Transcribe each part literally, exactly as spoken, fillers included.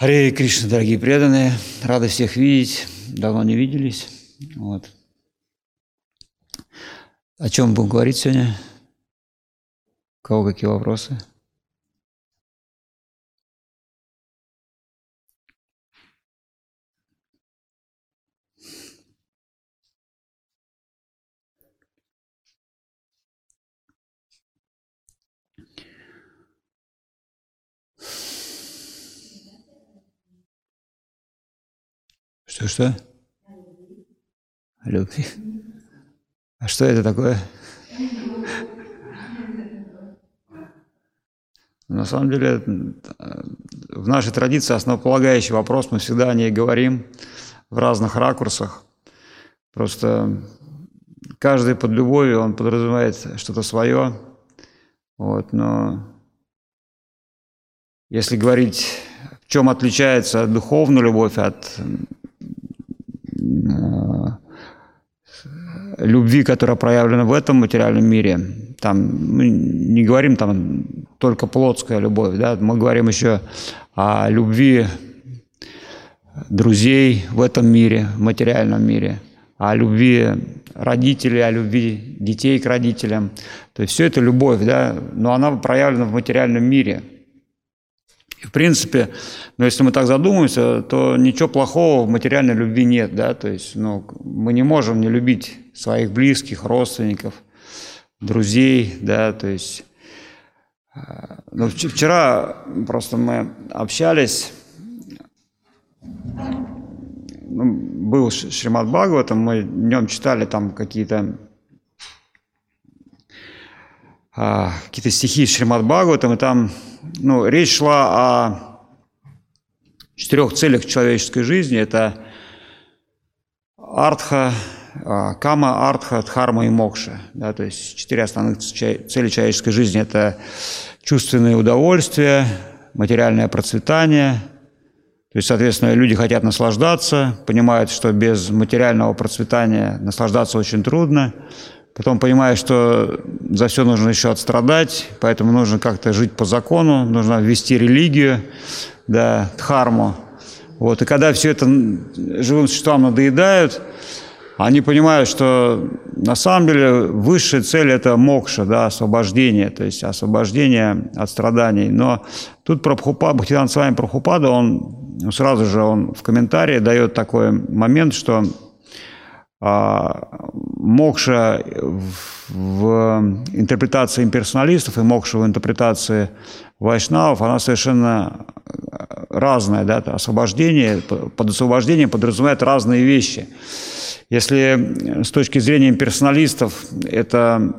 Харе Кришна, дорогие преданные, рады всех видеть, давно не виделись. Вот. О чем будем говорить сегодня? У кого какие вопросы? Что-что? Любви. А что это такое? На самом деле, в нашей традиции основополагающий вопрос, мы всегда о ней говорим в разных ракурсах. Просто каждый под любовью, он подразумевает что-то свое. Вот, но если говорить, в чем отличается духовная любовь от любви, которая проявлена в этом материальном мире, там мы не говорим там только плотская любовь, да, мы говорим еще о любви друзей в этом мире, в материальном мире, о любви родителей, о любви детей к родителям. То есть все это любовь, да, но она проявлена в материальном мире. И в принципе, ну, если мы так задумаемся, то ничего плохого в материальной любви нет, да, то есть, ну, мы не можем не любить своих близких, родственников, друзей, да, то есть, ну, вчера просто мы общались, ну, был Шримад Бхагаватам, мы днем читали там какие-то а, какие-то стихи Шримад Бхагаватам, и там, ну, речь шла о четырех целях человеческой жизни. Это артха, кама, артха, дхарма и мокша. Да, то есть четыре основных цели человеческой жизни – это чувственные удовольствия, материальное процветание. То есть, соответственно, люди хотят наслаждаться, понимают, что без материального процветания наслаждаться очень трудно. Потом понимают, что за все нужно еще отстрадать, поэтому нужно как-то жить по закону, нужно ввести религию, да, дхарму. Вот. И когда все это живым существам надоедают, они понимают, что на самом деле высшая цель – это мокша, да, освобождение, то есть освобождение от страданий. Но тут Прабхупада, Бхактивинода Свами Прабхупада, он сразу же он в комментарии дает такой момент, что а, мокша в, в интерпретации имперсоналистов и мокша в интерпретации вайшнавов, она совершенно разная, да, освобождение, под освобождением подразумевает разные вещи. Если с точки зрения имперсоналистов это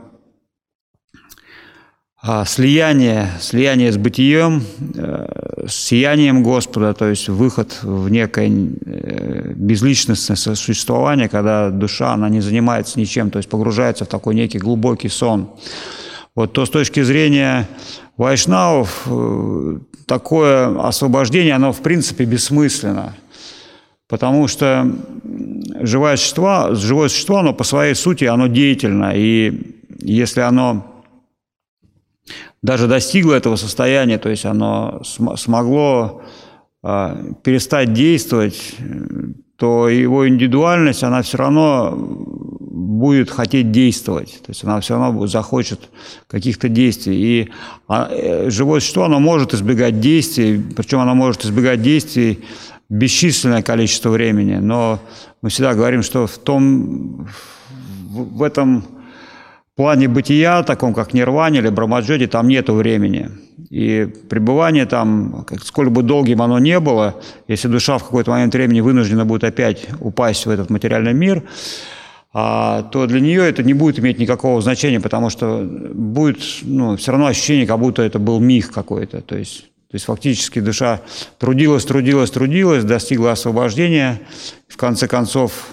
слияние, слияние с бытием, с сиянием Господа, то есть выход в некое безличностное существование, когда душа, она не занимается ничем, то есть погружается в такой некий глубокий сон. Вот, то с точки зрения вайшнавов такое освобождение, оно в принципе бессмысленно, потому что живое существо, живое существо, оно по своей сути, оно деятельно, и если оно даже достигло этого состояния, то есть оно см- смогло э, перестать действовать, то его индивидуальность, она все равно будет хотеть действовать, то есть она все равно захочет каких-то действий. И а, живое существо, оно может избегать действий, причем оно может избегать действий бесчисленное количество времени, но мы всегда говорим, что в том, в, в этом плане бытия, таком как нирване или брамаджоти, там нету времени. И пребывание там, сколь бы долгим оно не было, если душа в какой-то момент времени вынуждена будет опять упасть в этот материальный мир, то для нее это не будет иметь никакого значения, потому что будет, ну, все равно ощущение, как будто это был миг какой-то. То есть, то есть фактически душа трудилась, трудилась, трудилась, достигла освобождения, в конце концов,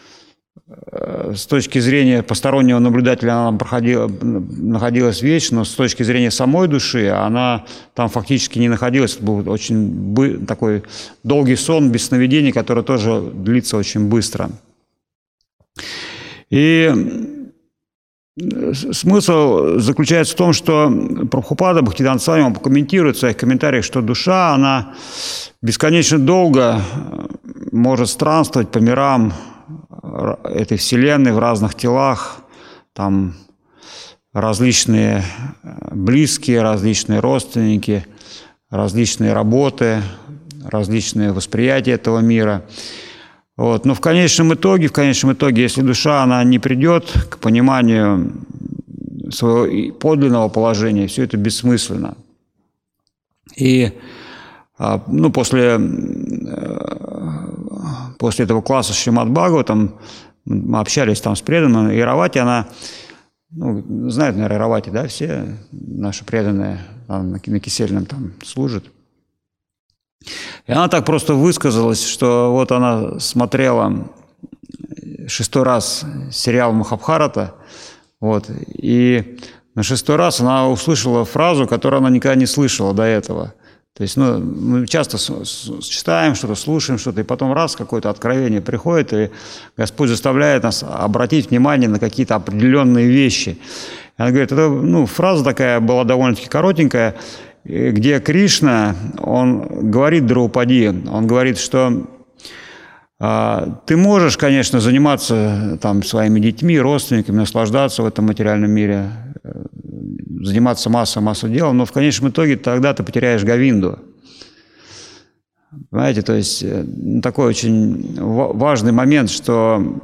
с точки зрения постороннего наблюдателя она проходила, находилась вечно, но с точки зрения самой души она там фактически не находилась. Это был очень такой долгий сон без сновидений, который тоже длится очень быстро. И смысл заключается в том, что Прабхупада Бхактивинода Свами он комментирует в своих комментариях, что душа, она бесконечно долго может странствовать по мирам этой вселенной в разных телах, там различные близкие, различные родственники, различные работы, различные восприятия этого мира. Вот. Но в конечном итоге, в конечном итоге, если душа она не придет к пониманию своего подлинного положения, все это бессмысленно. И ну, после, после этого класса с Шримад Бхагаватом мы общались там с преданными, и Иравати, она, ну, знают, наверное, Иравати, да, все наши преданные, она на Кисельном там служит. И она так просто высказалась, что вот она смотрела шестой раз сериал «Махабхарата», вот, и на шестой раз она услышала фразу, которую она никогда не слышала до этого. То есть, ну, мы часто читаем что-то, слушаем что-то, и потом раз какое-то откровение приходит, и Господь заставляет нас обратить внимание на какие-то определенные вещи. Она говорит, это, ну, фраза такая была довольно-таки коротенькая, где Кришна, он говорит Драупади, он говорит, что а, ты можешь, конечно, заниматься там своими детьми, родственниками, наслаждаться в этом материальном мире, заниматься массой-массой дел, но в конечном итоге тогда ты потеряешь Говинду. Понимаете, то есть такой очень важный момент, что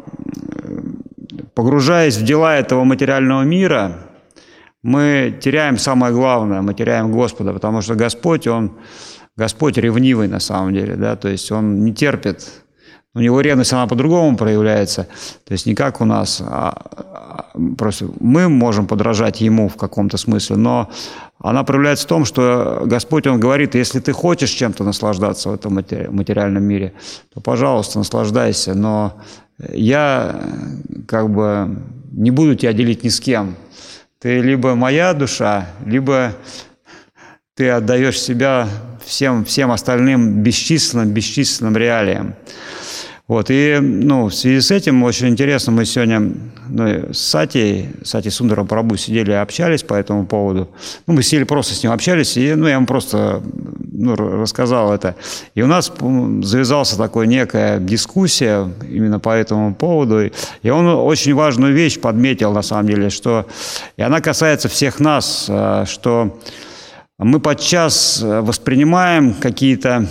погружаясь в дела этого материального мира, мы теряем самое главное, мы теряем Господа, потому что Господь, Он, Господь ревнивый на самом деле, да, то есть Он не терпит, у Него ревность, она по-другому проявляется, то есть не как у нас, а просто мы можем подражать Ему в каком-то смысле, но она проявляется в том, что Господь, Он говорит, если ты хочешь чем-то наслаждаться в этом материальном мире, то, пожалуйста, наслаждайся, но я как бы не буду тебя делить ни с кем. Ты либо моя душа, либо ты отдаешь себя всем, всем остальным бесчисленным, бесчисленным реалиям. Вот, и ну, в связи с этим очень интересно, мы сегодня ну, с Сатей, Сати Сундаром Прабху сидели и общались по этому поводу. Ну, мы сидели просто с ним общались, и ну, я ему просто ну, рассказал это. И у нас завязалась такая некая дискуссия именно по этому поводу. И он очень важную вещь подметил, на самом деле, что, и она касается всех нас, что мы подчас воспринимаем какие-то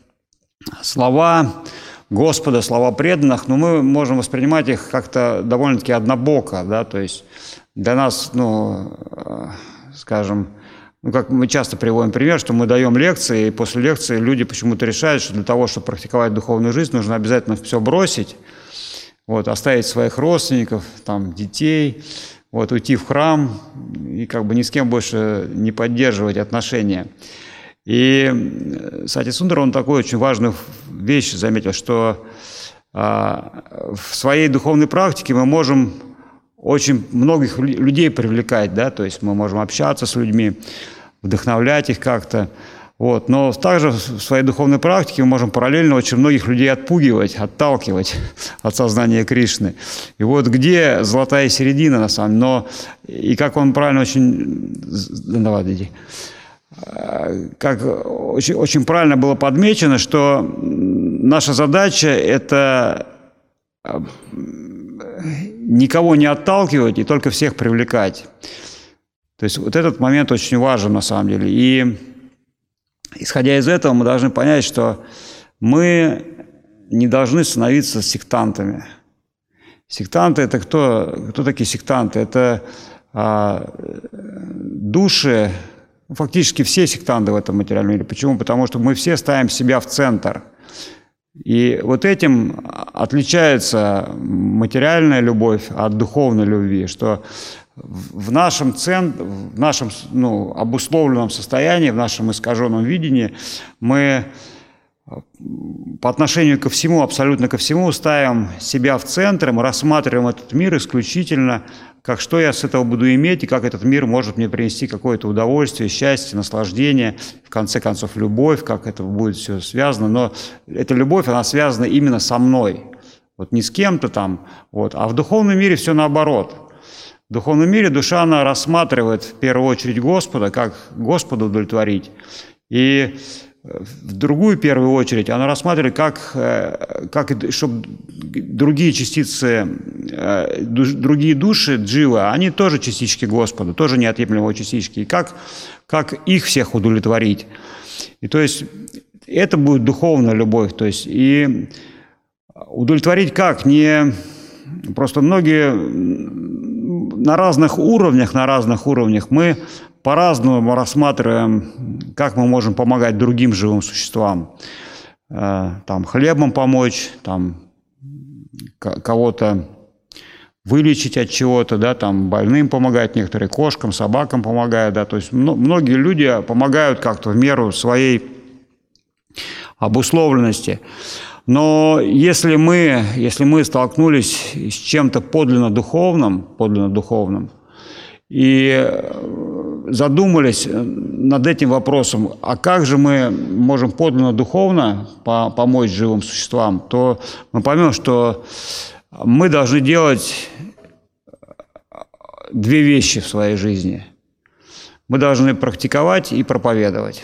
слова Господа, слова преданных, но мы можем воспринимать их как-то довольно-таки однобоко, да, то есть для нас, ну, скажем, ну, как мы часто приводим пример, что мы даем лекции, и после лекции люди почему-то решают, что для того, чтобы практиковать духовную жизнь, нужно обязательно все бросить, вот, оставить своих родственников, там, детей, вот, уйти в храм и как бы ни с кем больше не поддерживать отношения. И Сати Сундар, он такую очень важную вещь заметил, что а, в своей духовной практике мы можем очень многих людей привлекать, да, то есть мы можем общаться с людьми, вдохновлять их как-то, вот, но также в своей духовной практике мы можем параллельно очень многих людей отпугивать, отталкивать от сознания Кришны. И вот где золотая середина, на самом деле, но и как он правильно очень... Давай, иди. Как очень, очень правильно было подмечено, что наша задача – это никого не отталкивать и только всех привлекать. То есть вот этот момент очень важен на самом деле. И исходя из этого мы должны понять, что мы не должны становиться сектантами. Сектанты – это кто? Кто такие сектанты? Это а, души. Фактически все сектанты в этом материальном мире. Почему? Потому что мы все ставим себя в центр. И вот этим отличается материальная любовь от духовной любви, что в нашем, центре, в нашем ну, обусловленном состоянии, в нашем искаженном видении мы по отношению ко всему, абсолютно ко всему, ставим себя в центр, мы рассматриваем этот мир исключительно как что я с этого буду иметь, и как этот мир может мне принести какое-то удовольствие, счастье, наслаждение, в конце концов, любовь, как это будет все связано. Но эта любовь, она связана именно со мной, вот не с кем-то там, вот. А в духовном мире все наоборот. В духовном мире душа, она рассматривает в первую очередь Господа, как Господа удовлетворить. И в другую первую очередь она рассматривает, как, как чтобы другие частицы, другие души джива, они тоже частички Господа, тоже неотъемлемые частички. И как, как их всех удовлетворить. И то есть это будет духовная любовь. То есть и удовлетворить как? Не просто многие на разных уровнях, на разных уровнях мы по-разному рассматриваем, как мы можем помогать другим живым существам. Там хлебом помочь, там кого-то вылечить от чего-то, да, там больным помогать, некоторые кошкам, собакам помогают, да, то есть многие люди помогают как-то в меру своей обусловленности. Но если мы, если мы столкнулись с чем-то подлинно духовным, подлинно духовным, и задумались над этим вопросом, а как же мы можем подлинно духовно помочь живым существам, то мы поймем, что мы должны делать две вещи в своей жизни. Мы должны практиковать и проповедовать.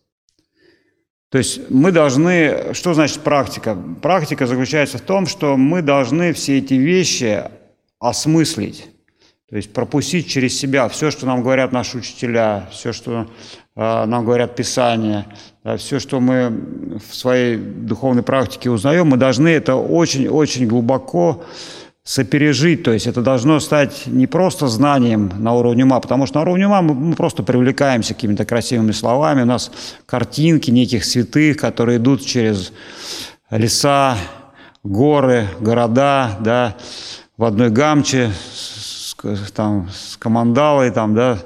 То есть мы должны... Что значит практика? Практика заключается в том, что мы должны все эти вещи осмыслить. То есть пропустить через себя все, что нам говорят наши учителя, все, что э, нам говорят Писания, да, все, что мы в своей духовной практике узнаем, мы должны это очень-очень глубоко сопережить. То есть это должно стать не просто знанием на уровне ума, потому что на уровне ума мы, мы просто привлекаемся какими-то красивыми словами, у нас картинки неких святых, которые идут через леса, горы, города, да, в одной гамче, там, с командалой, там, да,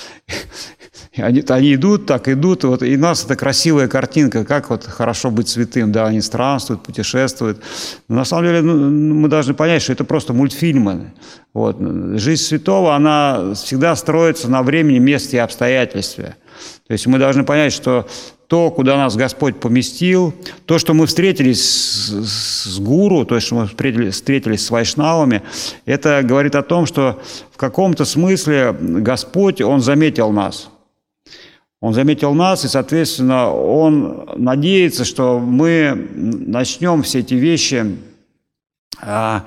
они, они идут, так идут, и, вот, и у нас это красивая картинка, как вот хорошо быть святым, да, они странствуют, путешествуют. Но на самом деле ну, мы должны понять, что это просто мультфильмы. Вот. Жизнь святого, она всегда строится на времени, месте и обстоятельстве. То есть мы должны понять, что то, куда нас Господь поместил, то, что мы встретились с, с гуру, то, что мы встретились, встретились с вайшнавами, это говорит о том, что в каком-то смысле Господь, Он заметил нас. Он заметил нас, и, соответственно, Он надеется, что мы начнем все эти вещи, а,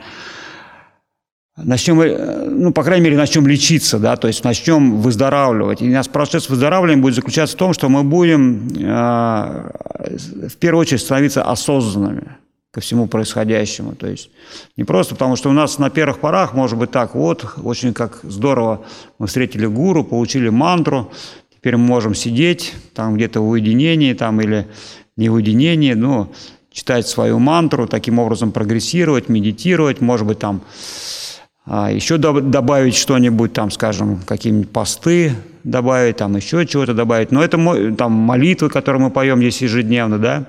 начнем, ну, по крайней мере, начнем лечиться, да, то есть начнем выздоравливать. И наш процесс выздоравливания будет заключаться в том, что мы будем а, в первую очередь становиться осознанными ко всему происходящему. То есть не просто потому, что у нас на первых порах может быть так, вот, очень как здорово мы встретили гуру, получили мантру, теперь мы можем сидеть там где-то в уединении там, или не в уединении, ну, читать свою мантру, таким образом прогрессировать, медитировать, может быть, там а, еще добавить что-нибудь, там, скажем, какие-нибудь посты добавить, там еще чего-то добавить. Но это там молитвы, которые мы поем здесь ежедневно, да.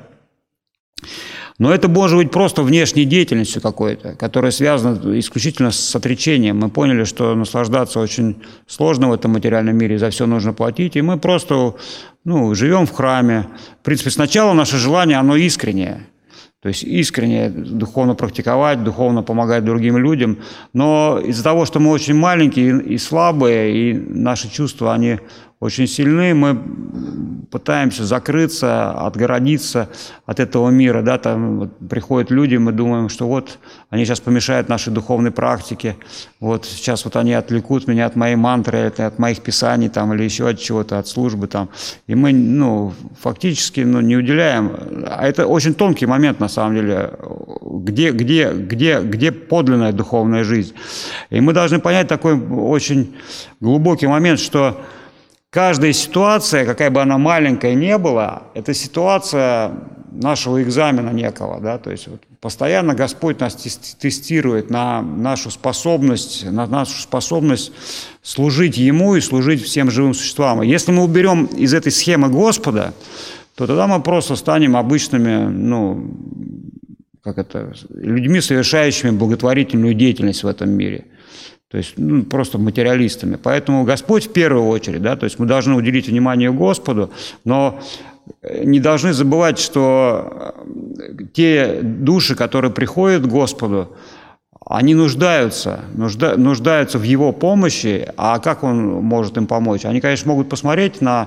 Но это может быть просто внешней деятельностью какой-то, которая связана исключительно с отречением. Мы поняли, что наслаждаться очень сложно в этом материальном мире, за все нужно платить, и мы просто ну, живем в храме. В принципе, сначала наше желание, оно искреннее. То есть искренне духовно практиковать, духовно помогать другим людям. Но из-за того, что мы очень маленькие и слабые, и наши чувства, они очень сильны, мы пытаемся закрыться, отгородиться от этого мира. Да? Там вот приходят люди, мы думаем, что вот они сейчас помешают нашей духовной практике, вот сейчас вот они отвлекут меня от моей мантры, от моих писаний там, или еще от чего-то, от службы. Там. И мы ну, фактически ну, не уделяем. А это очень тонкий момент, на самом деле, где, где, где, где подлинная духовная жизнь. И мы должны понять такой очень глубокий момент, что каждая ситуация, какая бы она маленькая ни была, это ситуация нашего экзамена некого. Да? То есть вот постоянно Господь нас тестирует на нашу способность, на нашу способность служить Ему и служить всем живым существам. И если мы уберем из этой схемы Господа, то тогда мы просто станем обычными, ну, как это, людьми, совершающими благотворительную деятельность в этом мире. То есть ну, просто материалистами. Поэтому Господь в первую очередь, да, то есть мы должны уделить внимание Господу, но не должны забывать, что те души, которые приходят к Господу, они нуждаются, нужда, нуждаются в его помощи, а как он может им помочь? Они, конечно, могут посмотреть на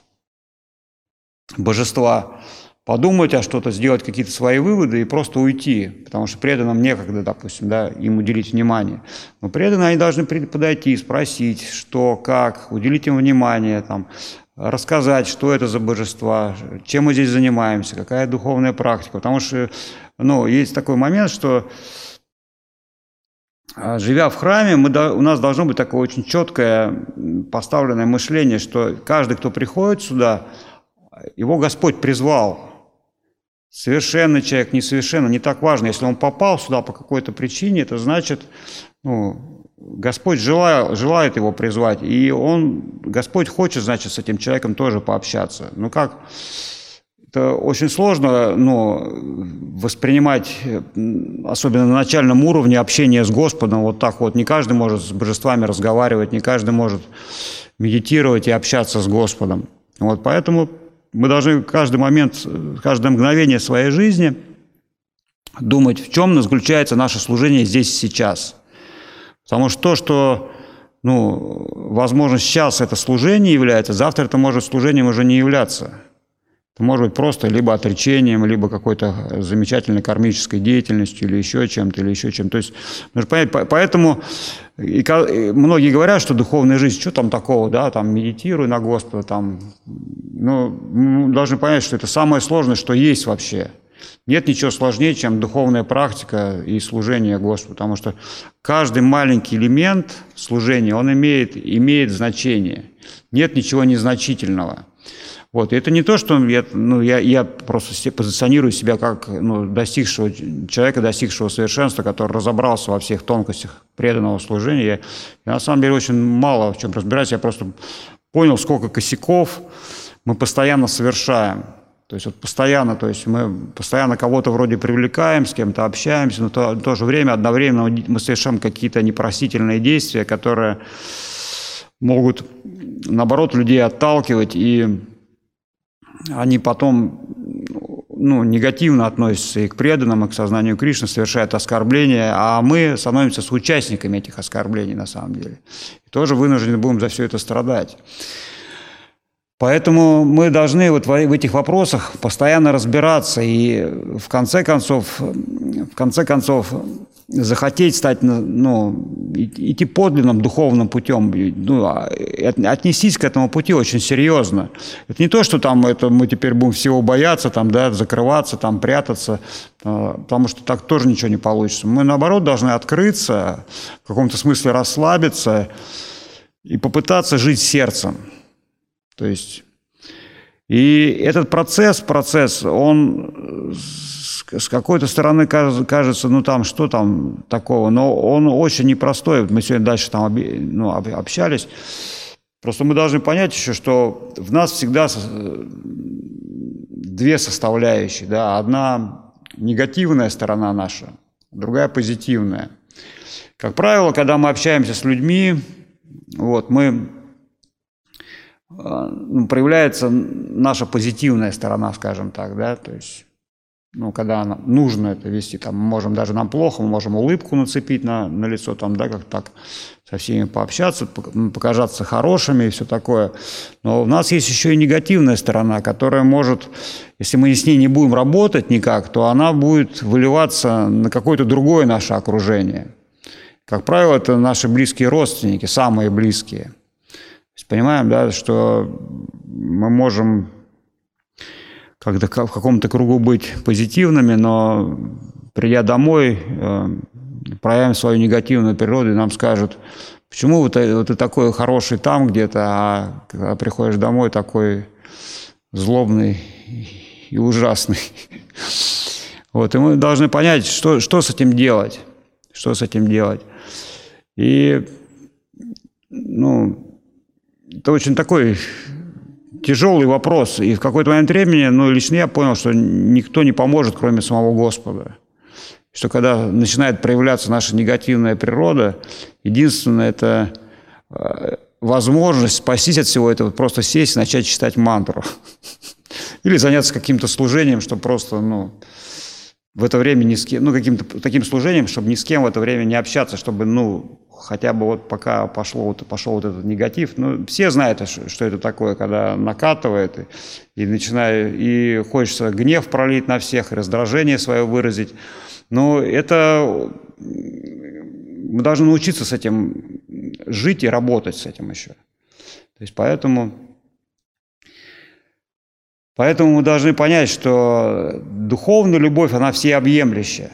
божества, подумать, а что-то сделать, какие-то свои выводы и просто уйти, потому что преданным некогда, допустим, да, им уделить внимание. Но преданные, они должны подойти, спросить, что, как, уделить им внимание, там, рассказать, что это за божества, чем мы здесь занимаемся, какая духовная практика. Потому что, ну, есть такой момент, что, живя в храме, мы, у нас должно быть такое очень четкое поставленное мышление, что каждый, кто приходит сюда, его Господь призвал. Совершенный человек, несовершенный, не так важно. Если он попал сюда по какой-то причине, это значит, ну, Господь желает, желает его призвать, и он, Господь хочет, значит, с этим человеком тоже пообщаться. Ну как, это очень сложно, ну, воспринимать, особенно на начальном уровне, общение с Господом вот так вот. Не каждый может с божествами разговаривать, не каждый может медитировать и общаться с Господом. Вот поэтому мы должны каждый момент, каждое мгновение своей жизни думать, в чем заключается наше служение здесь и сейчас. Потому что то, что, ну, возможно, сейчас это служение является, завтра это может служением уже не являться. Это может быть просто либо отречением, либо какой-то замечательной кармической деятельностью, или еще чем-то, или еще чем-то. То есть, нужно понять, поэтому и многие говорят, что духовная жизнь, что там такого, да, там медитируй на Господа, там, ну, мы должны понять, что это самое сложное, что есть вообще. Нет ничего сложнее, чем духовная практика и служение Господу, потому что каждый маленький элемент служения, он имеет, имеет значение. Нет ничего незначительного. Вот. И это не то, что я, ну, я, я просто позиционирую себя как, ну, достигшего человека, достигшего совершенства, который разобрался во всех тонкостях преданного служения. Я, я на самом деле очень мало в чем разбираюсь. Я просто понял, сколько косяков мы постоянно совершаем. То есть вот постоянно, то есть мы постоянно кого-то вроде привлекаем, с кем-то общаемся, но то, в то же время одновременно мы совершаем какие-то непростительные действия, которые могут, наоборот, людей отталкивать, и они потом, ну, негативно относятся и к преданным, и к сознанию Кришны, совершают оскорбления, а мы становимся соучастниками этих оскорблений на самом деле. И тоже вынуждены будем за все это страдать. Поэтому мы должны вот в этих вопросах постоянно разбираться и в конце концов, в конце концов захотеть стать, ну, идти подлинным духовным путем, ну, отнестись к этому пути очень серьезно. Это не то, что там это мы теперь будем всего бояться, там, да, закрываться, там, прятаться, потому что так тоже ничего не получится. Мы, наоборот, должны открыться, в каком-то смысле расслабиться и попытаться жить сердцем. То есть, и этот процесс, процесс, он с какой-то стороны кажется, ну там, что там такого, но он очень непростой. Мы сегодня дальше там, ну, общались. Просто мы должны понять еще, что в нас всегда две составляющие, да, одна негативная сторона наша, другая позитивная. Как правило, когда мы общаемся с людьми, вот, мы... проявляется наша позитивная сторона, скажем так, да, то есть, ну, когда она, нужно это вести, там, мы можем, даже нам плохо, мы можем улыбку нацепить на, на лицо, там, да, как так со всеми пообщаться, показаться хорошими и все такое, но у нас есть еще и негативная сторона, которая может, если мы с ней не будем работать никак, то она будет выливаться на какое-то другое наше окружение. Как правило, это наши близкие родственники, самые близкие. Понимаем, да, что мы можем как-то в каком-то кругу быть позитивными, но придя домой, проявим свою негативную природу, и нам скажут, почему вот ты, вот ты такой хороший там где-то, а когда приходишь домой, такой злобный и ужасный. Вот, и мы должны понять, что, что с этим делать, что с этим делать. И, ну, это очень такой тяжелый вопрос. И в какой-то момент времени, ну, лично я понял, что никто не поможет, кроме самого Господа. Что когда начинает проявляться наша негативная природа, единственное – это возможность спастись от всего этого, просто сесть и начать читать мантру. Или заняться каким-то служением, чтобы просто, ну, в это время ни с кем, ну, каким-то таким служением, чтобы ни с кем в это время не общаться, чтобы, ну, хотя бы вот пока пошло, вот, пошел вот этот негатив, ну, все знают, что это такое, когда накатывает, и, и начинает, и хочется гнев пролить на всех, и раздражение свое выразить, но это, мы должны научиться с этим жить и работать с этим еще, то есть поэтому... Поэтому мы должны понять, что духовная любовь, она всеобъемлющая.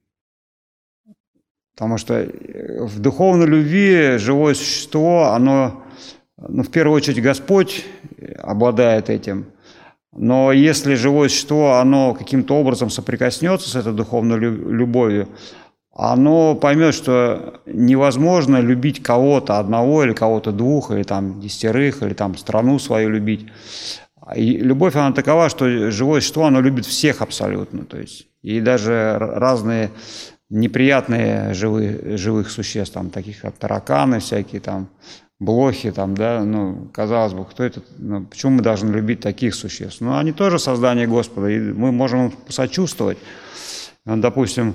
Потому что в духовной любви живое существо, оно, ну, в первую очередь, Господь обладает этим. Но если живое существо, оно каким-то образом соприкоснется с этой духовной любовью, оно поймет, что невозможно любить кого-то одного или кого-то двух, или там десятерых, или там страну свою любить. И любовь, она такова, что живое существо, оно любит всех абсолютно. То есть, и даже разные неприятные живые, живых существ, там, таких как тараканы всякие, там, блохи, там, да, ну, казалось бы, кто это, ну, почему мы должны любить таких существ? Ну, они тоже создание Господа, и мы можем им посочувствовать. Допустим,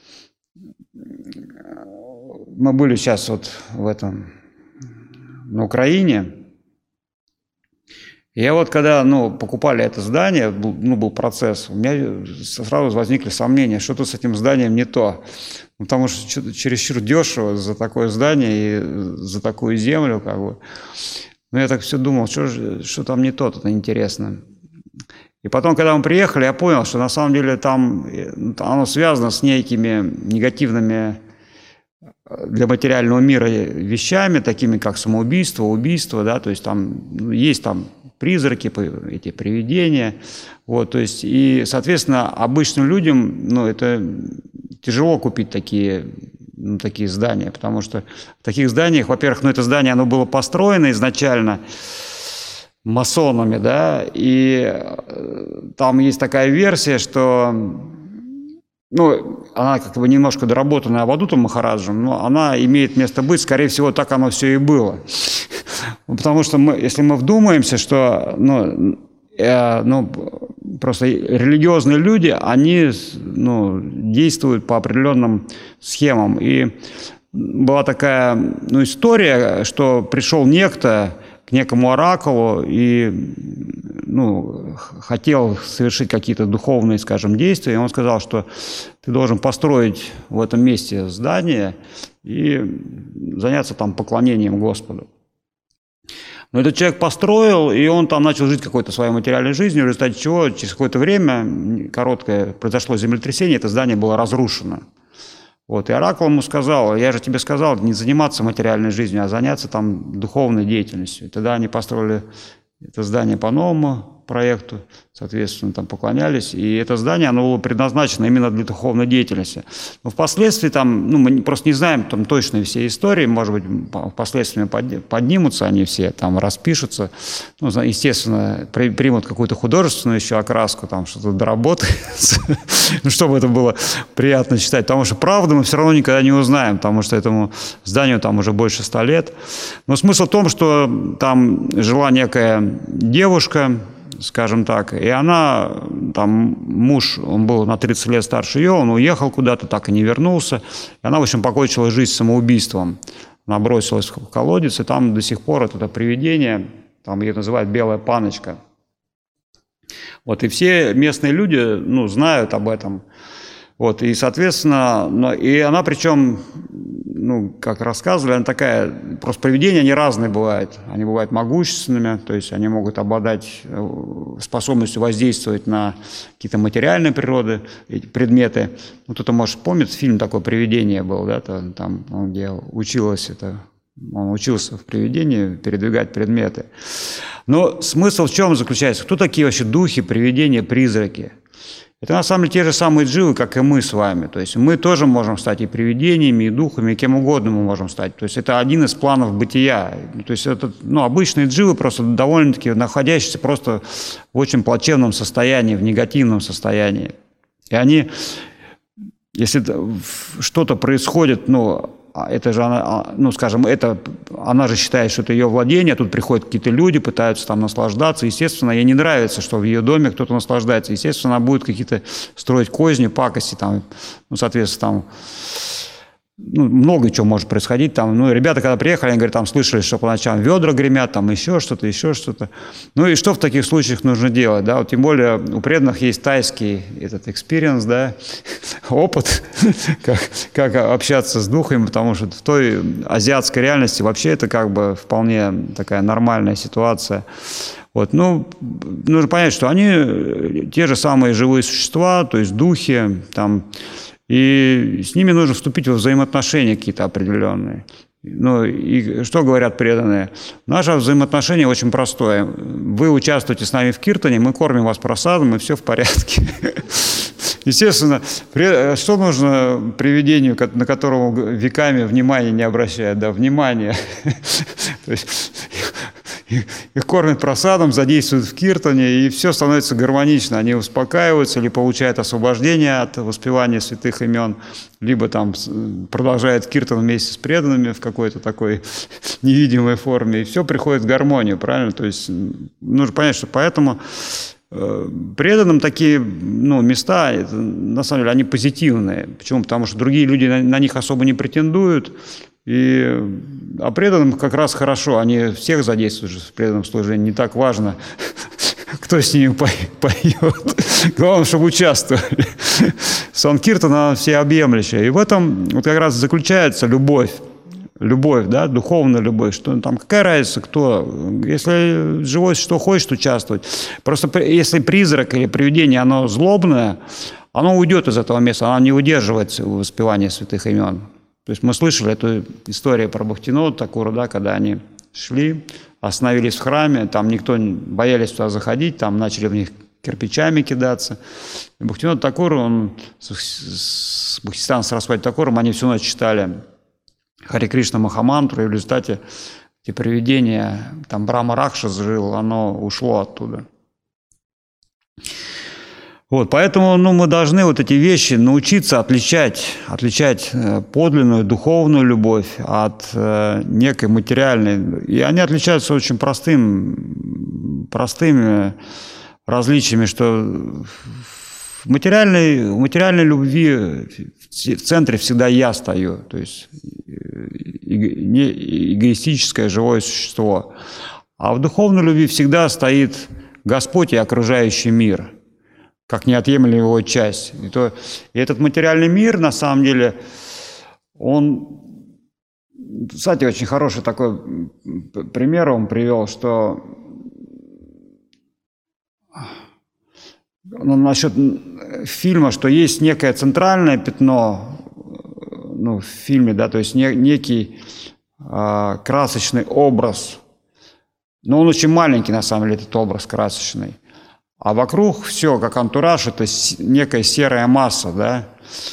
мы были сейчас вот в этом, на Украине. Я вот когда, ну, покупали это здание, был, ну, был процесс, у меня сразу возникли сомнения, что-то с этим зданием не то. Потому что чересчур дешево за такое здание и за такую землю, как бы. Но я так все думал, что, что там не то, это интересно. И потом, когда мы приехали, я понял, что на самом деле там оно связано с некими негативными для материального мира вещами, такими как самоубийство, убийство, да, то есть там, ну, есть там призраки, эти привидения, вот, то есть, и, соответственно, обычным людям, ну, это тяжело купить такие, ну, такие здания, потому что в таких зданиях, во-первых, ну, это здание, оно было построено изначально масонами, да, и там есть такая версия, что, ну, она как бы немножко доработанная Авадутом Махараджем, но она имеет место быть, скорее всего, так оно все и было. Потому что мы, если мы вдумаемся, что, ну, э, ну, просто религиозные люди, они, ну, действуют по определенным схемам. И была такая, ну, история, что пришел некто к некому оракулу и, ну, хотел совершить какие-то духовные, скажем, действия. И он сказал, что ты должен построить в этом месте здание и заняться там поклонением Господу. Но этот человек построил, и он там начал жить какой-то своей материальной жизнью, в результате чего через какое-то время, короткое, произошло землетрясение, это здание было разрушено. Вот, и оракул ему сказал: я же тебе сказал не заниматься материальной жизнью, а заняться там духовной деятельностью. И тогда они построили это здание по новому проекту, соответственно, там поклонялись, и это здание, оно было предназначено именно для духовной деятельности. Но впоследствии там, ну, мы просто не знаем там точно все истории, может быть, впоследствии поднимутся они все, там распишутся, ну, естественно, примут какую-то художественную еще окраску, там что-то доработается, чтобы это было приятно читать, потому что правду мы все равно никогда не узнаем, потому что этому зданию там уже больше ста лет. Но смысл в том, что там жила некая девушка, скажем так, и она, там, муж, он был на тридцать лет старше ее, он уехал куда-то, так и не вернулся, и она, в общем, покончила жизнь самоубийством. Она бросилась в колодец, и там до сих пор это привидение, там ее называют белая паночка. Вот, и все местные люди, ну, знают об этом. Вот, и, соответственно, но, и она, причем, ну, как рассказывали, она такая, просто привидения, они разные бывают. Они бывают могущественными, то есть они могут обладать способностью воздействовать на какие-то материальные природы, предметы. Ну, кто-то, может, помнит, фильм такой «Привидение» был, да, там, где училась это, он учился в привидении передвигать предметы. Но смысл в чем заключается? Кто такие вообще духи, привидения, призраки? Это на самом деле те же самые дживы, как и мы с вами. То есть мы тоже можем стать и привидениями, и духами, и кем угодно мы можем стать. То есть это один из планов бытия. То есть это, ну, обычные дживы, просто довольно-таки находящиеся просто в очень плачевном состоянии, в негативном состоянии. И они, если что-то происходит, ну, это же, ну, скажем, это она же считает, что это ее владение, тут приходят какие-то люди, пытаются там наслаждаться. Естественно, ей не нравится, что в ее доме кто-то наслаждается. Естественно, она будет какие-то строить козни, пакости, там, ну, соответственно, там, ну, много чего может происходить. Там, ну, ребята, когда приехали, они говорят, там, слышали, что по ночам ведра гремят, там еще что-то, еще что-то. Ну и что в таких случаях нужно делать, да? Вот, тем более у преданных есть тайский этот experience, да, опыт, как, как общаться с духами, потому что в той азиатской реальности вообще это как бы вполне такая нормальная ситуация. Вот, ну, нужно понять, что они те же самые живые существа, то есть духи, там, и с ними нужно вступить во взаимоотношения какие-то определенные. Ну, и что говорят преданные? Наше взаимоотношение очень простое. Вы участвуете с нами в киртане, мы кормим вас просадом, и все в порядке. Естественно, что нужно привидению, на которого веками внимания не обращают? Да, внимание. То есть их кормят просадом, задействуют в киртане, и все становится гармонично. Они успокаиваются или получают освобождение от воспевания святых имен, либо там продолжают киртан вместе с преданными в какой-то такой невидимой форме, и все приходит в гармонию, правильно? То есть нужно понять, что поэтому э, преданным такие, ну, места, это, на самом деле, они позитивные. Почему? Потому что другие люди на, на них особо не претендуют. И, а преданным как раз хорошо, они всех задействуют в преданном служении, не так важно, кто с ними поет, главное, чтобы участвовали. Санкиртан, она всеобъемлющая, и в этом вот как раз заключается любовь, любовь, да, духовная любовь, что там какая разница, кто, если живое существо хочет участвовать, просто если призрак или привидение, оно злобное, оно уйдет из этого места, оно не удерживает воспевания святых имен. То есть мы слышали эту историю про Бхактивинода Такура, да, когда они шли, остановились в храме, там никто, боялись туда заходить, там начали в них кирпичами кидаться. И Бхактивинод Такур, он с, с Бхактисиданта Сарасвати Такуром, они всю ночь читали Харе Кришна Махамантру, и в результате эти привидения, там Брахма Ракшас жил, оно ушло оттуда. Вот, поэтому, ну, мы должны вот эти вещи научиться отличать, отличать подлинную духовную любовь от э, некой материальной. И они отличаются очень простым, простыми различиями, что в материальной, в материальной любви в центре всегда я стою, то есть не эгоистическое живое существо. А в духовной любви всегда стоит Господь и окружающий мир, как неотъемлемая его часть. И, то, и этот материальный мир, на самом деле, он, кстати, очень хороший такой пример он привел, что ну, насчет фильма, что есть некое центральное пятно, ну, в фильме, да, то есть не, некий э, красочный образ, но он очень маленький, на самом деле, этот образ красочный. А вокруг все, как антураж, это некая серая масса, да.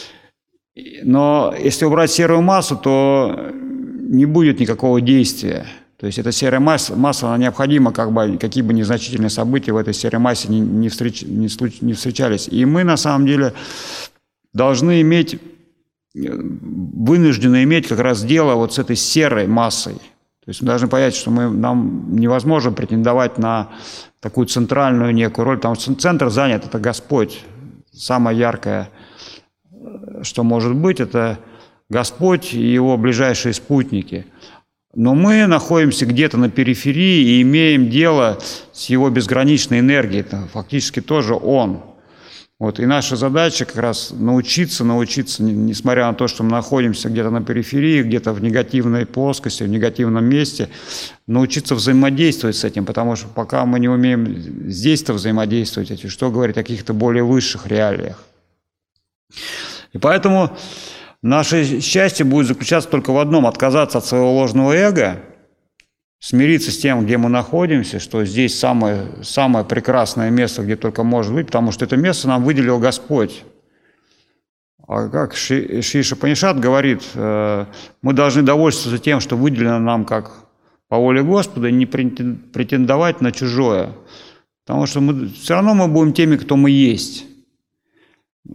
Но если убрать серую массу, то не будет никакого действия. То есть эта серая масса, масса она необходима, как бы, какие бы незначительные события в этой серой массе не, не, встреч, не, случ, не встречались. И мы, на самом деле, должны иметь, вынуждены иметь как раз дело вот с этой серой массой. То есть мы должны понять, что мы, нам невозможно претендовать на такую центральную некую роль, потому что центр занят, это Господь. Самое яркое, что может быть, это Господь и Его ближайшие спутники. Но мы находимся где-то на периферии и имеем дело с Его безграничной энергией, это фактически тоже Он. Вот, и наша задача как раз научиться, научиться, несмотря на то, что мы находимся где-то на периферии, где-то в негативной плоскости, в негативном месте, научиться взаимодействовать с этим, потому что пока мы не умеем здесь-то взаимодействовать, что говорить о каких-то более высших реалиях. И поэтому наше счастье будет заключаться только в одном – отказаться от своего ложного эго, смириться с тем, где мы находимся, что здесь самое, самое прекрасное место, где только может быть, потому что это место нам выделил Господь. А как Шри Ишупанишад говорит, мы должны довольствоваться тем, что выделено нам как по воле Господа, и не претендовать на чужое. Потому что мы, все равно мы будем теми, кто мы есть.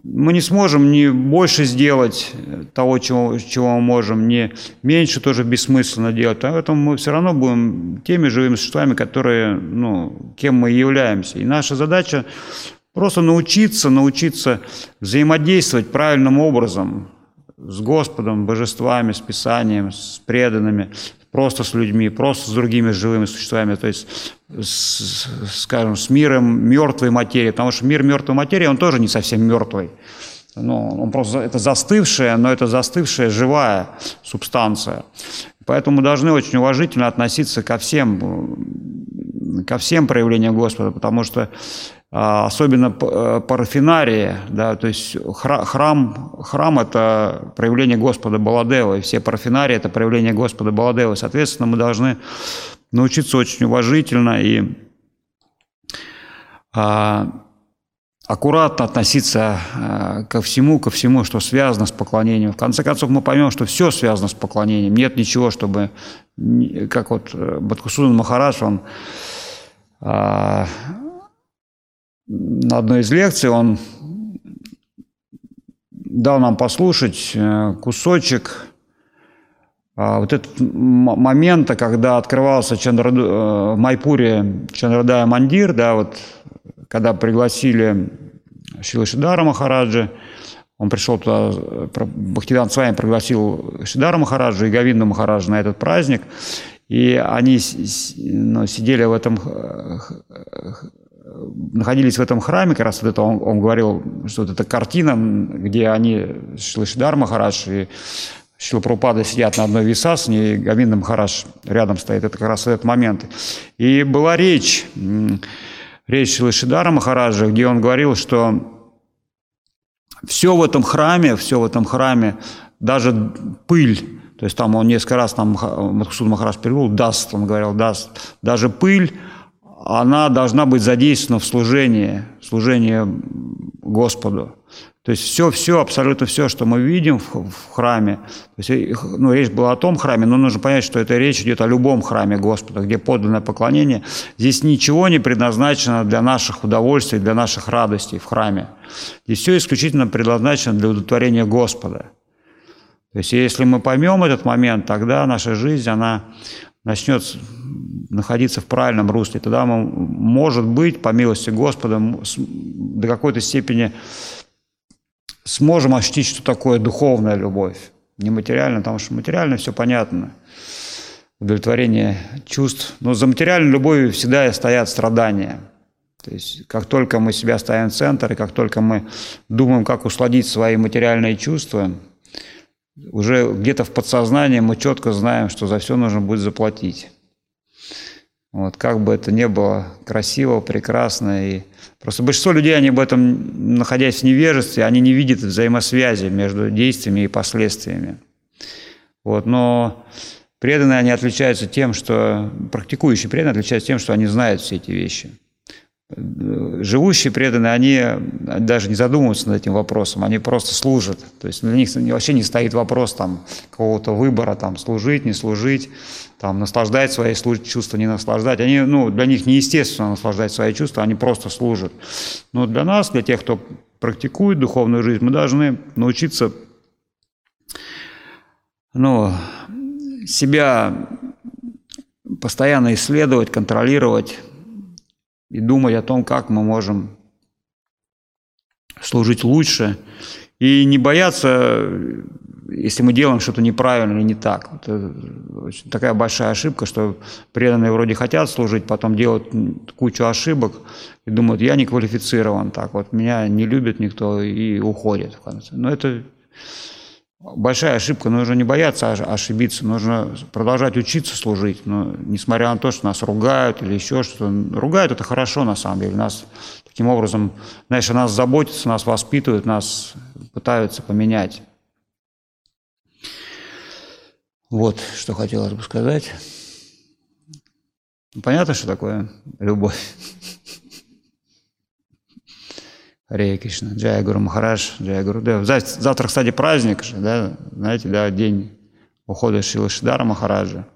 мы не сможем ни больше сделать того, чего, чего мы можем, ни меньше тоже бессмысленно делать. Поэтому мы все равно будем теми живыми существами, которые, ну, кем мы являемся. И наша задача просто научиться, научиться взаимодействовать правильным образом с Господом, божествами, с Писанием, с преданными, просто с людьми, просто с другими живыми существами, то есть, с, скажем, с миром мертвой материи, потому что мир мертвой материи, он тоже не совсем мертвый. Ну, он просто, это застывшая, но это застывшая живая субстанция. Поэтому мы должны очень уважительно относиться ко всем, ко всем проявлениям Господа, потому что особенно парафинарии, да, то есть храм, храм – это проявление Господа Баладева, и все парафинарии – это проявление Господа Баладева. Соответственно, мы должны научиться очень уважительно и а, аккуратно относиться а, ко всему, ко всему, что связано с поклонением. В конце концов, мы поймем, что все связано с поклонением. Нет ничего, чтобы, как вот Бхактисудана Махарадж, он а, на одной из лекций он дал нам послушать кусочек вот этот момента, когда открывался Чандра, в Майпуре Чандрадая Мандир, да, вот, когда пригласили Шрила Шридхара Махараджа, он пришел туда, Бхактивиданта с вами пригласил Шридхара Махараджа и Говинду Махараджа на этот праздник, и они, ну, сидели в этом, находились в этом храме, как раз вот это он, он говорил, что вот эта картина, где они, Шрила Шридхар Махарадж и Шрила Прабхупада сидят на одной висасане, и Говинда Махарадж рядом стоит, это как раз в этот момент. И была речь, речь Шрила Шридхара Махараджа, где он говорил, что все в этом храме, все в этом храме, даже пыль, то есть там он несколько раз, там Бхактисудана Махарадж перевел, даст, он говорил, даст, даже пыль, она должна быть задействована в служении, в служении Господу. То есть все, все, абсолютно все, что мы видим в, в храме, то есть, ну, речь была о том храме, но нужно понять, что эта речь идет о любом храме Господа, где подлинное поклонение. Здесь ничего не предназначено для наших удовольствий, для наших радостей в храме. Здесь все исключительно предназначено для удовлетворения Господа. То есть если мы поймем этот момент, тогда наша жизнь, она начнет находиться в правильном русле. Тогда мы, может быть, по милости Господа, до какой-то степени сможем ощутить, что такое духовная любовь. Не материальная, потому что материально все понятно. Удовлетворение чувств. Но за материальной любовью всегда стоят страдания. То есть как только мы себя ставим в центр, и как только мы думаем, как усладить свои материальные чувства, уже где-то в подсознании мы четко знаем, что за все нужно будет заплатить. Вот, как бы это ни было красиво, прекрасно. И просто большинство людей, они об этом, находясь в невежестве, они не видят взаимосвязи между действиями и последствиями. Вот, но преданные, они отличаются тем, что... Практикующие преданные отличаются тем, что они знают все эти вещи. Живущие преданные, они даже не задумываются над этим вопросом, они просто служат. То есть для них вообще не стоит вопрос там, какого-то выбора, там, служить, не служить, там, наслаждать свои чувства, не наслаждать. Они, ну, для них неестественно наслаждать свои чувства, они просто служат. Но для нас, для тех, кто практикует духовную жизнь, мы должны научиться, ну, себя постоянно исследовать, контролировать, и думать о том, как мы можем служить лучше, и не бояться, если мы делаем что-то неправильно или не так. Это очень такая большая ошибка, что преданные вроде хотят служить, потом делают кучу ошибок и думают, я не квалифицирован, так вот, меня не любит никто и уходит в конце. Но это большая ошибка, нужно не бояться ошибиться, нужно продолжать учиться служить, но несмотря на то, что нас ругают или еще что-то. Ругают — это хорошо на самом деле, нас таким образом, знаешь, о нас заботятся, нас воспитывают, нас пытаются поменять. Вот, что хотелось бы сказать. Понятно, что такое любовь? Харе Кришна, Джая Гуру Махарадж, Джая Гурудев. Завтра, кстати, праздник же, да, знаете, да, день ухода Шрилы Шридхара Махараджа.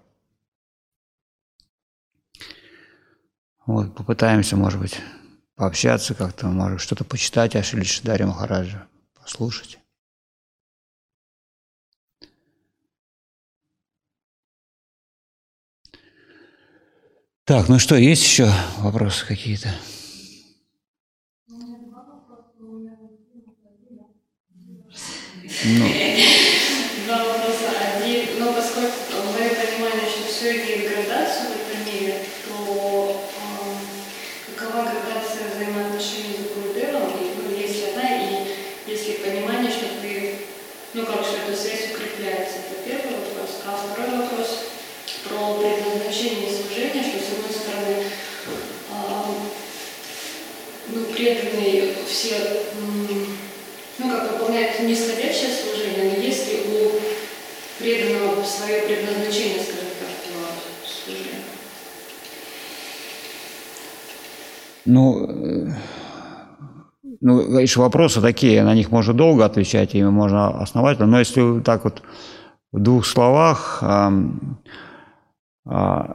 Вот, попытаемся, может быть, пообщаться как-то, может, что-то почитать о Шриле Шридхаре Махараджа. слушать. Так, ну что, есть еще вопросы какие-то? Ну. Два вопроса. Один, но поскольку мое понимание, что все имеет градацию в этом мире, то э, какова градация взаимоотношений с Гурудевом, и, ну, есть ли она, и есть ли понимание, что ты, ну как, что эта связь укрепляется? Это первый вопрос. А второй вопрос про предназначение служения, что с одной стороны, э, ну, преданные все, ну, как выполняют нисходящее служение, но есть ли у преданного свое предназначение, скажем так, в служении? Ну, ну, конечно, вопросы такие, на них можно долго отвечать, ими можно основательно, но если так вот в двух словах, а, а,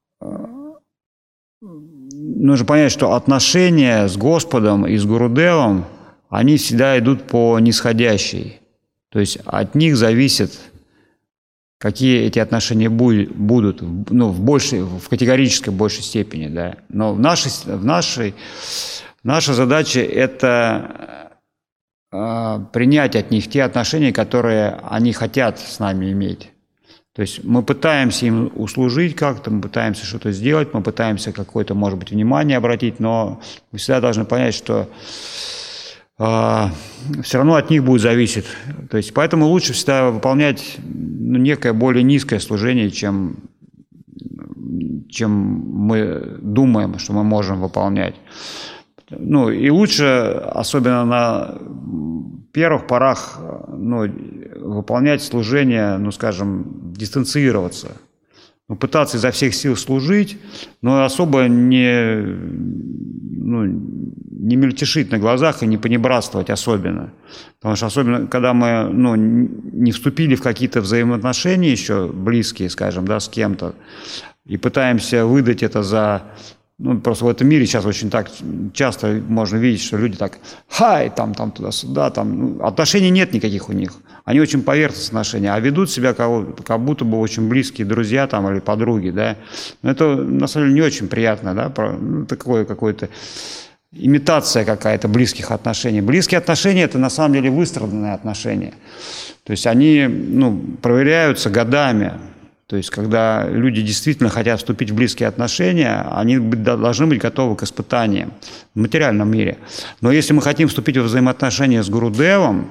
нужно понять, что отношения с Господом и с Гурудевом, они всегда идут по нисходящей. То есть от них зависит, какие эти отношения будут, ну, в, большей, в категорической большей степени. Да. Но в нашей, в нашей, наша задача – это э, принять от них те отношения, которые они хотят с нами иметь. То есть мы пытаемся им услужить как-то, мы пытаемся что-то сделать, мы пытаемся какое-то, может быть, внимание обратить, но мы всегда должны понять, что э, все равно от них будет зависеть. То есть поэтому лучше всегда выполнять, ну, некое более низкое служение, чем, чем мы думаем, что мы можем выполнять. Ну, и лучше, особенно на первых порах, ну, выполнять служение, ну, скажем, дистанцироваться. Ну, пытаться изо всех сил служить, но особо не, ну, не мельтешить на глазах и не понебратствовать особенно. Потому что особенно, когда мы, ну, не вступили в какие-то взаимоотношения еще близкие, скажем, да, с кем-то, и пытаемся выдать это за... Ну, просто в этом мире сейчас очень так часто можно видеть, что люди так «хай», там, там, туда-сюда, там, ну, отношений нет никаких у них. Они очень поверхностные отношения, а ведут себя как, как будто бы очень близкие друзья там, или подруги, да. Но это, на самом деле, не очень приятно, да, ну, такое какое-то имитация какая-то близких отношений. Близкие отношения – это, на самом деле, выстраданные отношения. То есть они, ну, проверяются годами. То есть, когда люди действительно хотят вступить в близкие отношения, они должны быть готовы к испытаниям в материальном мире. Но если мы хотим вступить в взаимоотношения с Гурудевом,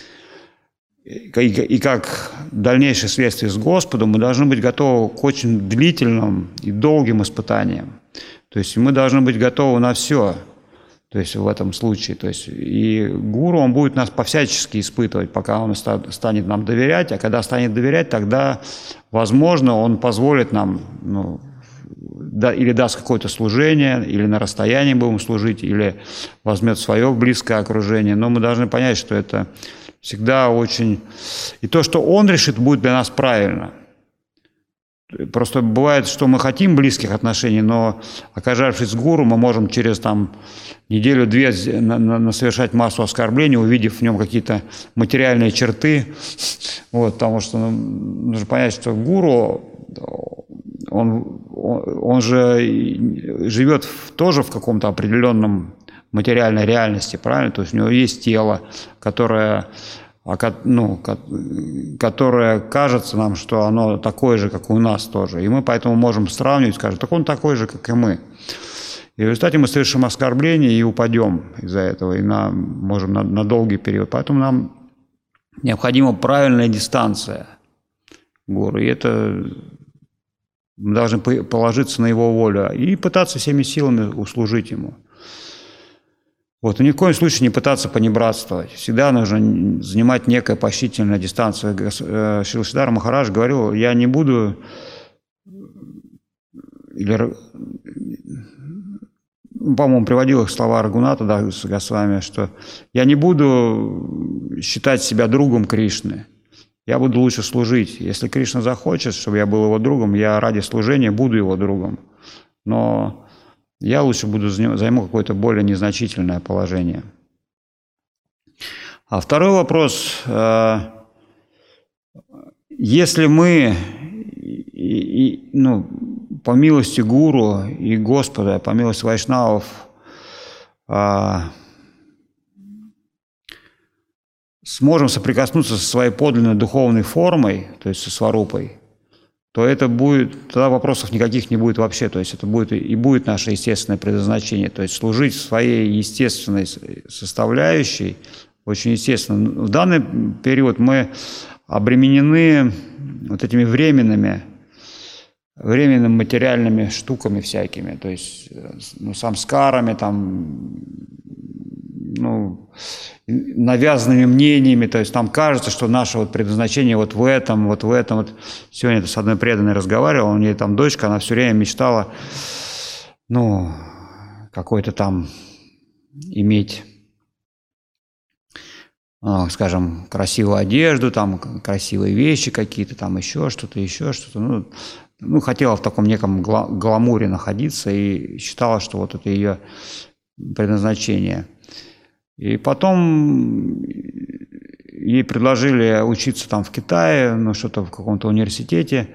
и как дальнейшее следствие с Господом, мы должны быть готовы к очень длительным и долгим испытаниям. То есть мы должны быть готовы на все. То есть в этом случае. То есть и гуру, он будет нас по-всячески испытывать, пока он станет нам доверять, а когда станет доверять, тогда, возможно, он позволит нам, ну, да, или даст какое-то служение, или на расстоянии будем служить, или возьмет свое близкое окружение. Но мы должны понять, что это всегда очень... И то, что он решит, будет для нас правильно. Просто бывает, что мы хотим близких отношений, но, оказавшись с гуру, мы можем через там неделю-две на, на, на совершать массу оскорблений, увидев в нем какие-то материальные черты. Вот, потому что, ну, нужно понять, что гуру, он, он, он же живет в, тоже в каком-то определенном материальной реальности, правильно? То есть у него есть тело, которое... ну, которое кажется нам, что оно такое же, как у нас тоже. И мы поэтому можем сравнивать, скажем, так он такой же, как и мы. И в результате мы совершим оскорбление и упадем из-за этого, и нам, можем на, на долгий период. Поэтому нам необходима правильная дистанция гуру. И это мы должны положиться на его волю и пытаться всеми силами услужить ему. Вот, и ни в коем случае не пытаться понебратствовать. Всегда нужно занимать некая почтительная дистанция. Шрила Шридхар Махарадж говорил, я не буду, или, по-моему, приводил их слова Рагунатха Даса Госвами, что я не буду считать себя другом Кришны, я буду лучше служить. Если Кришна захочет, чтобы я был его другом, я ради служения буду его другом. Но я лучше буду займу какое-то более незначительное положение. А второй вопрос. Если мы, и, и, ну, по милости гуру и Господа, по милости вайшнавов, а, сможем соприкоснуться со своей подлинной духовной формой, то есть со сварупой, то это будет, тогда вопросов никаких не будет вообще, то есть это будет и будет наше естественное предназначение, то есть служить своей естественной составляющей, очень естественно. В данный период мы обременены вот этими временными, временными материальными штуками всякими, то есть ну, самскарами, там, ну, навязанными мнениями, то есть нам кажется, что наше вот предназначение вот в этом, вот в этом. Вот. Сегодня я с одной преданной разговаривал, у нее там дочка, она все время мечтала, ну, какой-то там иметь, скажем, красивую одежду, там, красивые вещи какие-то, там, еще что-то, еще что-то. Ну, ну, хотела в таком неком гламуре находиться и считала, что вот это ее предназначение. И потом ей предложили учиться там в Китае, ну, что-то в каком-то университете.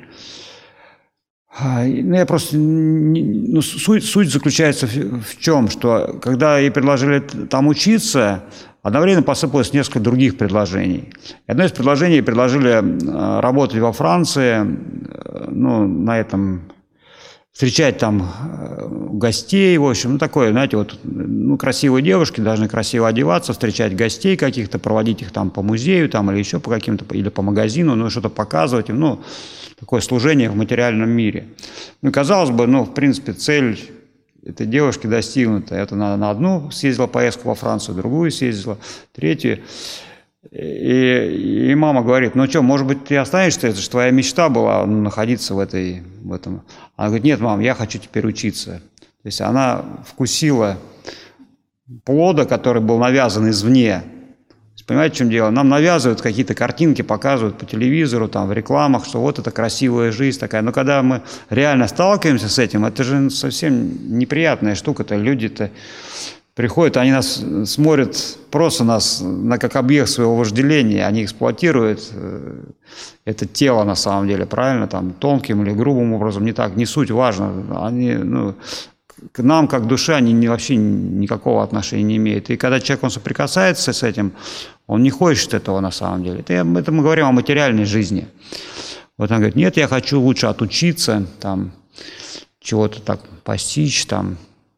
Ну, я просто, ну, суть, суть заключается в, в чем, что когда ей предложили там учиться, одновременно посыпалось несколько других предложений. И одно из предложений ей предложили работать во Франции, ну, на этом, встречать там гостей, в общем, ну, такое, знаете, вот, ну, красивые девушки должны красиво одеваться, встречать гостей каких-то, проводить их там по музею, там, или еще по каким-то, или по магазину, ну, что-то показывать им, ну, такое служение в материальном мире. Ну, казалось бы, ну, в принципе, цель этой девушки достигнута. Это на, на одну съездила поездку во Францию, другую съездила, третью. И, и мама говорит, ну что, может быть, ты останешься, это же твоя мечта была находиться в, этой, в этом. Она говорит, нет, мам, я хочу теперь учиться. То есть она вкусила плода, который был навязан извне. Понимаете, в чем дело? Нам навязывают какие-то картинки, показывают по телевизору, там, в рекламах, что вот это красивая жизнь такая. Но когда мы реально сталкиваемся с этим, это же совсем неприятная штука-то. Люди-то приходят, они нас смотрят, просто нас на как объект своего вожделения, они эксплуатируют это тело на самом деле, правильно, там, тонким или грубым образом, не так, не суть важно. Они, ну, к нам, как душе, они не, вообще никакого отношения не имеют. И когда человек, он соприкасается с этим, он не хочет этого на самом деле. Это, это мы говорим о материальной жизни. Вот он говорит, нет, я хочу лучше отучиться, там, чего-то так постичь, там.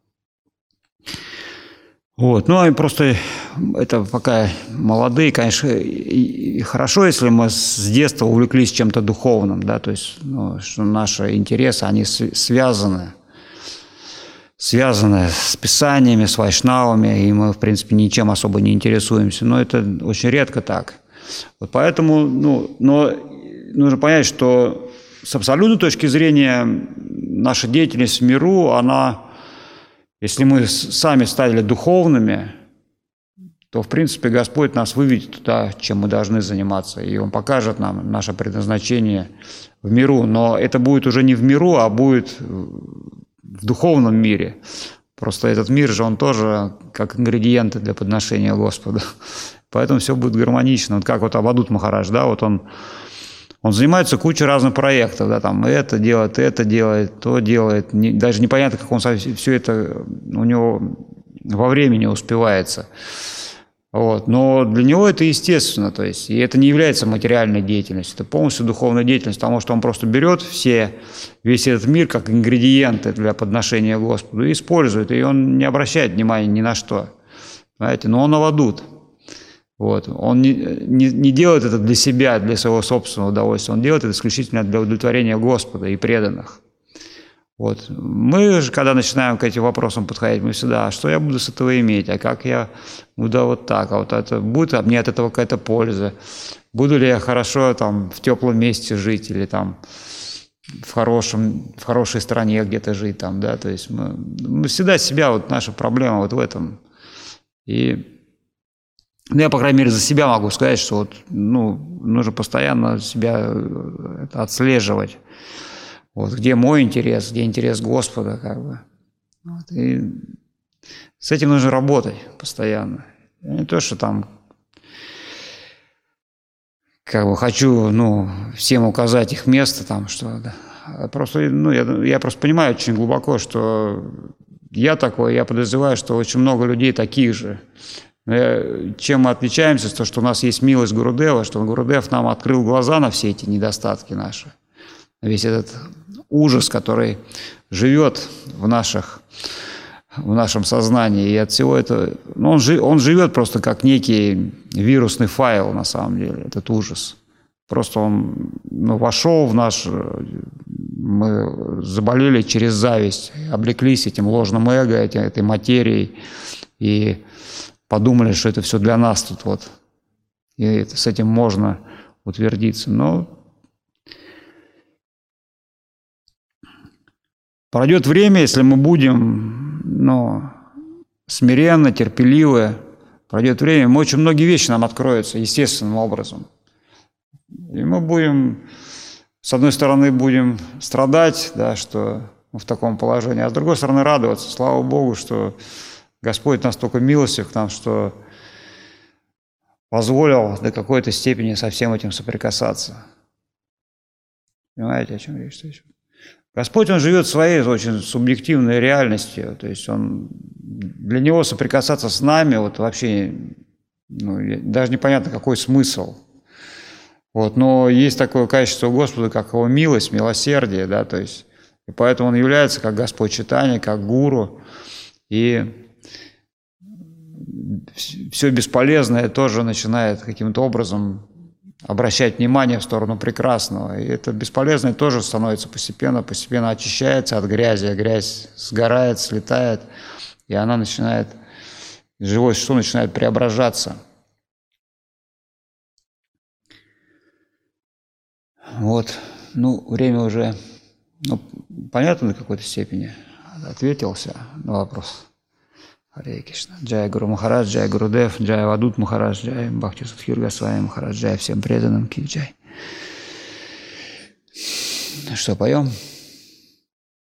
Вот, ну, и просто это пока молодые, конечно, и хорошо, если мы с детства увлеклись чем-то духовным, да, то есть, ну, что наши интересы, они связаны, связаны с писаниями, с вайшнавами, и мы, в принципе, ничем особо не интересуемся, но это очень редко так. Вот поэтому, ну, но нужно понять, что с абсолютной точки зрения наша деятельность в миру, она, если мы сами стали духовными, то, в принципе, Господь нас выведет туда, чем мы должны заниматься, и Он покажет нам наше предназначение в миру, но это будет уже не в миру, а будет в духовном мире. Просто этот мир же, он тоже как ингредиенты для подношения Господу. Поэтому все будет гармонично. Вот как вот Авадут Махарадж, да, вот он, он занимается кучей разных проектов, да, там это делает, это делает, то делает. Не, даже непонятно, как он все это у него во времени успевается. Вот. Но для него это естественно, то есть, и это не является материальной деятельностью, это полностью духовная деятельность, потому что он просто берет все, весь этот мир как ингредиенты для подношения Господу и использует, и он не обращает внимания ни на что, знаете, но он Авадут. Вот. Он не, не, не делает это для себя, для своего собственного удовольствия, он делает это исключительно для удовлетворения Господа и преданных. Вот. Мы же, когда начинаем к этим вопросам подходить, мы всегда, а что я буду с этого иметь, а как я буду вот так, а вот это, будет а мне от этого какая-то польза, буду ли я хорошо там в теплом месте жить или там в, хорошем, в хорошей стране где-то жить, там, да, то есть мы, мы всегда себя, вот наша проблема вот в этом. И ну, я, по крайней мере, за себя могу сказать, что вот, ну, нужно постоянно себя это отслеживать. Вот, где мой интерес, где интерес Господа, как бы. Вот, и с этим нужно работать постоянно. Не то, что там как бы хочу, ну, всем указать их место там, что да. Просто, ну, я, я просто понимаю очень глубоко, что я такой, я подозреваю, что очень много людей таких же. Чем мы отличаемся, то, что у нас есть милость Гурудева, что Гурудев нам открыл глаза на все эти недостатки наши. Весь этот ужас, который живет в, наших, в нашем сознании. И от всего этого... Ну, он, жи, он живет просто как некий вирусный файл, на самом деле, этот ужас. Просто он ну, вошел в наш... Мы заболели через зависть, облеклись этим ложным эго, этой материей, и подумали, что это все для нас тут вот. И это, с этим можно утвердиться. Но пройдет время, если мы будем ну, смиренно, терпеливы, пройдет время, мы очень многие вещи нам откроются естественным образом. И мы будем, с одной стороны, будем страдать, да, что мы в таком положении, а с другой стороны, радоваться. Слава Богу, что Господь настолько милостив к нам, что позволил до какой-то степени со всем этим соприкасаться. Понимаете, о чем речь? Господь, Он живет своей очень субъективной реальностью, то есть Он, для Него соприкасаться с нами, вот вообще, ну, даже непонятно, какой смысл. Вот, но есть такое качество Господа, как Его милость, милосердие, да, то есть, и поэтому Он является как Господь читания, как гуру, и все бесполезное тоже начинает каким-то образом обращать внимание в сторону прекрасного. И это бесполезное тоже становится постепенно, постепенно очищается от грязи, а грязь сгорает, слетает, и она начинает, живое существо начинает преображаться. Вот, ну, время уже, ну, понятно до какой-то степени, ответился на вопрос. Харе Кришна. Джай Гуру Махарадж, Джай Гурудев, Джай Авадут Махарадж, Джай Бхакти Садхгур Госвами Махарадж, Джай всем преданным, Ки Джай. Что, поем?